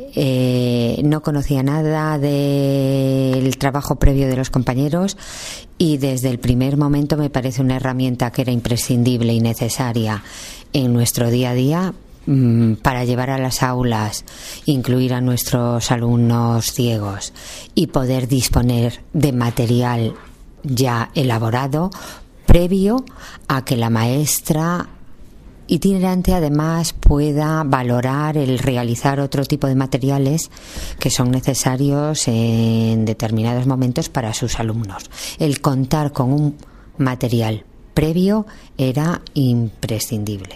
no conocía nada del trabajo previo de los compañeros y desde el primer momento me parece una herramienta que era imprescindible y necesaria en nuestro día a día para llevar a las aulas, incluir a nuestros alumnos ciegos y poder disponer de material ya elaborado previo a que la maestra itinerante además pueda valorar el realizar otro tipo de materiales que son necesarios en determinados momentos para sus alumnos. El contar con un material previo era imprescindible.